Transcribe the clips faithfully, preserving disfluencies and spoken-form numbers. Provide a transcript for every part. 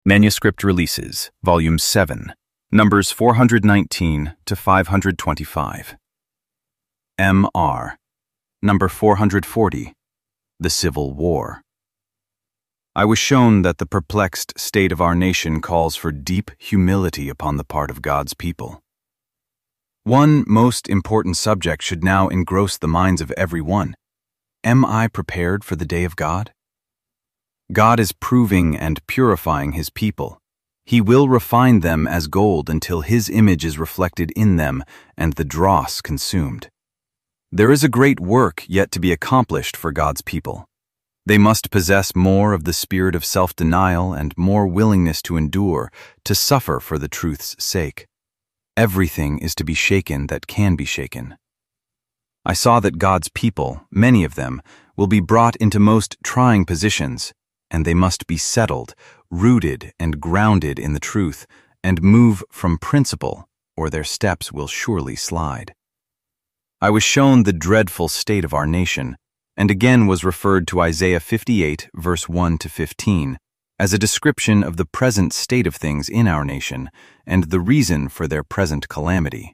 Manuscript Releases, Volume seven, numbers four hundred nineteen to five hundred twenty-five. M R Number four hundred forty, The Civil War. I was shown that the perplexed state of our nation calls for deep humility upon the part of God's people. One most important subject should now engross the minds of every one. Am I prepared for the day of God? God is proving and purifying His people. He will refine them as gold until His image is reflected in them and the dross consumed. There is a great work yet to be accomplished for God's people. They must possess more of the spirit of self-denial and more willingness to endure, to suffer for the truth's sake. Everything is to be shaken that can be shaken. I saw that God's people, many of them, will be brought into most trying positions, and they must be settled, rooted and grounded in the truth, and move from principle, or their steps will surely slide. I was shown the dreadful state of our nation, and again was referred to Isaiah fifty-eight, verse one to fifteen, as a description of the present state of things in our nation, and the reason for their present calamity.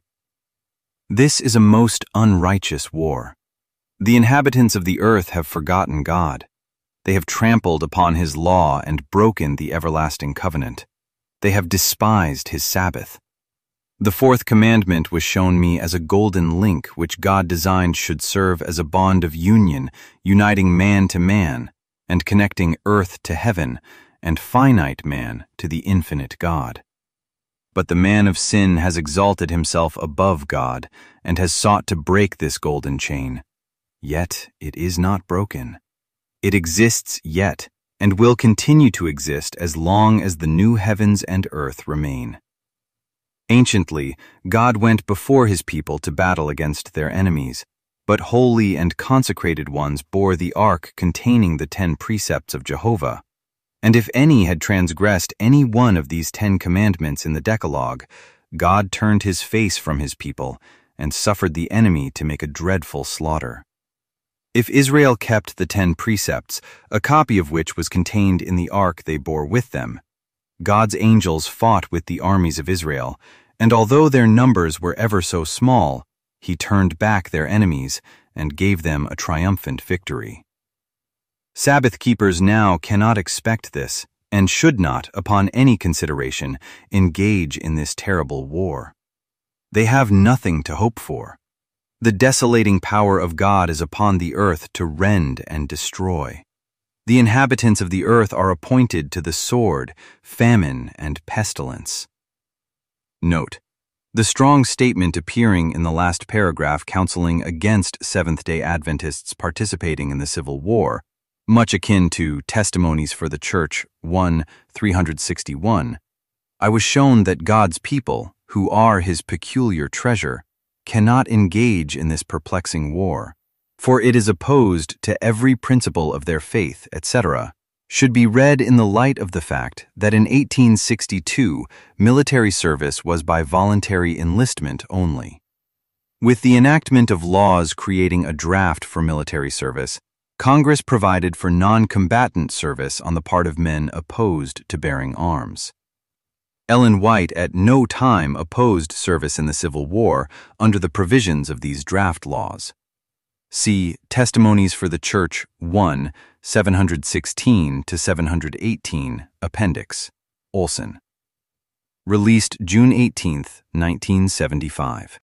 This is a most unrighteous war. The inhabitants of the earth have forgotten God. They have trampled upon His law and broken the everlasting covenant. They have despised His Sabbath. The fourth commandment was shown me as a golden link which God designed should serve as a bond of union, uniting man to man, and connecting earth to heaven, and finite man to the infinite God. But the man of sin has exalted himself above God, and has sought to break this golden chain. Yet it is not broken. It exists yet, and will continue to exist as long as the new heavens and earth remain. Anciently, God went before His people to battle against their enemies, but holy and consecrated ones bore the ark containing the ten precepts of Jehovah. And if any had transgressed any one of these ten commandments in the Decalogue, God turned His face from His people and suffered the enemy to make a dreadful slaughter. If Israel kept the ten precepts, a copy of which was contained in the ark they bore with them, God's angels fought with the armies of Israel, and although their numbers were ever so small, He turned back their enemies and gave them a triumphant victory. Sabbath keepers now cannot expect this, and should not, upon any consideration, engage in this terrible war. They have nothing to hope for. The desolating power of God is upon the earth to rend and destroy. The inhabitants of the earth are appointed to the sword, famine, and pestilence. Note: the strong statement appearing in the last paragraph counseling against Seventh-day Adventists participating in the Civil War, much akin to Testimonies for the Church one three sixty-one, I was shown that God's people, who are His peculiar treasure, cannot engage in this perplexing war, for it is opposed to every principle of their faith, et cetera, should be read in the light of the fact that in eighteen sixty-two military service was by voluntary enlistment only. With the enactment of laws creating a draft for military service, Congress provided for non-combatant service on the part of men opposed to bearing arms. Ellen White at no time opposed service in the Civil War under the provisions of these draft laws. See Testimonies for the Church one, seven sixteen to seven eighteen, Appendix, Olson. Released June eighteenth, nineteen seventy-five.